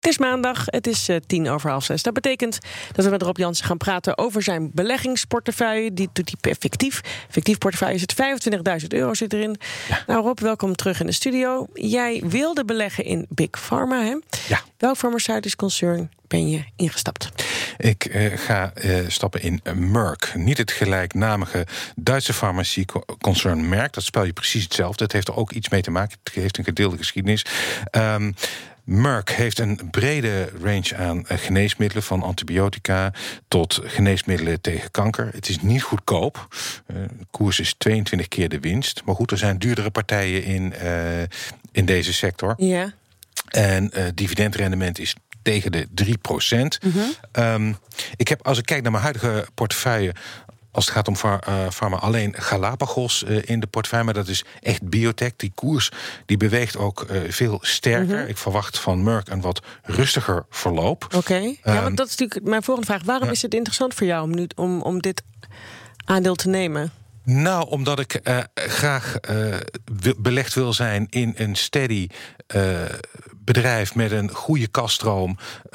Het is maandag, het is 6:10. Dat betekent dat we met Rob Jansen gaan praten over zijn beleggingsportefeuille. Die doet hij fictief. Fictief portefeuille zit €25.000 zit erin. Ja. Nou Rob, welkom terug in de studio. Jij wilde beleggen in Big Pharma, hè? Ja. Welk farmaceutisch concern ben je ingestapt? Ik ga stappen in Merck. Niet het gelijknamige Duitse farmacieconcern Merck. Dat spel je precies hetzelfde. Het heeft er ook iets mee te maken. Het heeft een gedeelde geschiedenis. Merck heeft een brede range aan geneesmiddelen, van antibiotica tot geneesmiddelen tegen kanker. Het is niet goedkoop. De koers is 22 keer de winst. Maar goed, er zijn duurdere partijen in deze sector. Ja. En dividendrendement is tegen de 3%. Mm-hmm. Als ik kijk naar mijn huidige portefeuille, als het gaat om pharma, alleen Galapagos in de portefeuille, maar dat is echt biotech. Die koers die beweegt ook veel sterker. Mm-hmm. Ik verwacht van Merck een wat rustiger verloop. Oké. Ja, want dat is natuurlijk mijn volgende vraag. Waarom is het interessant voor jou om dit aandeel te nemen? Nou, omdat ik graag belegd wil zijn in een steady bedrijf met een goede kasstroom,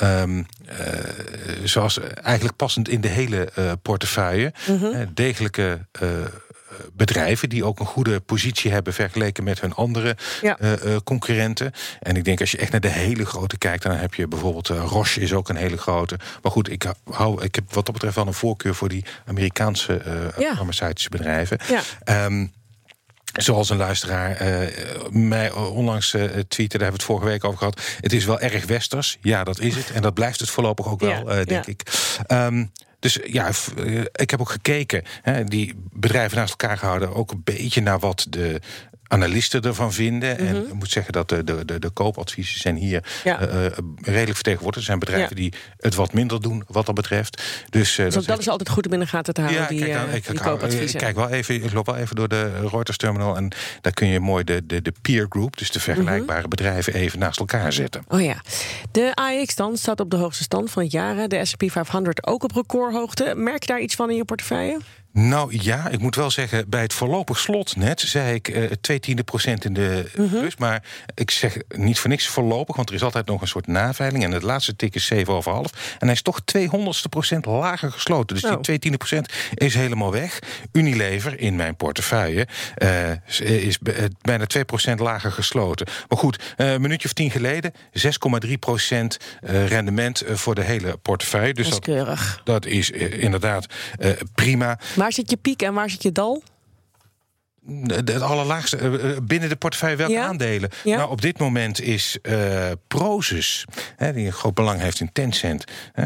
zoals eigenlijk passend in de hele portefeuille. Mm-hmm. Degelijke bedrijven die ook een goede positie hebben vergeleken met hun andere concurrenten. En ik denk als je echt naar de hele grote kijkt, dan heb je bijvoorbeeld Roche is ook een hele grote. Maar goed, ik heb wat dat betreft wel een voorkeur voor die Amerikaanse farmaceutische bedrijven. Ja. Zoals een luisteraar mij onlangs tweette, daar hebben we het vorige week over gehad. Het is wel erg westers. Ja, dat is het. En dat blijft het voorlopig ook wel, denk ik. Dus ja, ik heb ook gekeken, die bedrijven naast elkaar gehouden, ook een beetje naar wat de analisten ervan vinden. Mm-hmm. En ik moet zeggen dat de koopadviezen zijn hier redelijk vertegenwoordigd. Er zijn bedrijven die het wat minder doen wat dat betreft. Dus dat is altijd goed om in de gaten te houden, die koopadviezen. Ik loop wel even door de Reuters terminal en daar kun je mooi de peer group, dus de vergelijkbare bedrijven, even naast elkaar zetten. Oh ja. De AEX dan staat op de hoogste stand van het jaar. De S&P 500 ook op recordhoogte. Merk je daar iets van in je portefeuille? Nou ja, ik moet wel zeggen, bij het voorlopig slot net zei ik 0,2% in de plus. Maar ik zeg niet voor niks voorlopig, want er is altijd nog een soort naveiling. En het laatste tik is 7,5. En hij is toch 200% lager gesloten. Dus die 0,2% is helemaal weg. Unilever in mijn portefeuille is bijna 2% lager gesloten. Maar goed, een minuutje of 10 geleden 6,3% rendement voor de hele portefeuille. Dus dat is keurig. Dat is inderdaad prima. Waar zit je piek en waar zit je dal? Het allerlaagste binnen de portefeuille welke aandelen? Ja. Nou, op dit moment is Prosus, die een groot belang heeft in Tencent,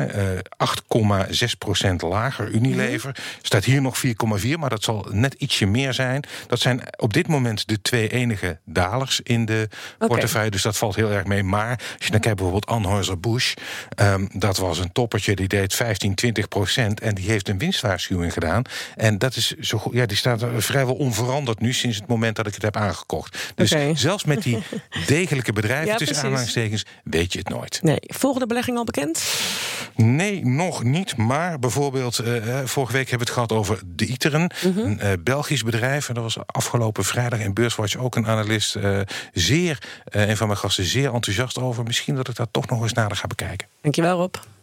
8,6% lager. Unilever staat hier nog 4,4, maar dat zal net ietsje meer zijn. Dat zijn op dit moment de 2 enige dalers in de portefeuille, dus dat valt heel erg mee. Maar als je dan kijkt bijvoorbeeld Anheuser-Busch, dat was een toppertje, die deed 15-20% en die heeft een winstwaarschuwing gedaan. En dat is zo goed, die staat vrijwel onveranderd nu sinds het moment dat ik het heb aangekocht. Dus zelfs met die degelijke bedrijven tussen aanhalingstekens weet je het nooit. Nee. Volgende belegging al bekend? Nee, nog niet. Maar bijvoorbeeld, vorige week hebben we het gehad over de Iteren. Een Belgisch bedrijf. En dat was afgelopen vrijdag in Beurswatch ook een analist. Een van mijn gasten zeer enthousiast over. Misschien dat ik daar toch nog eens nader ga bekijken. Dankjewel, Rob.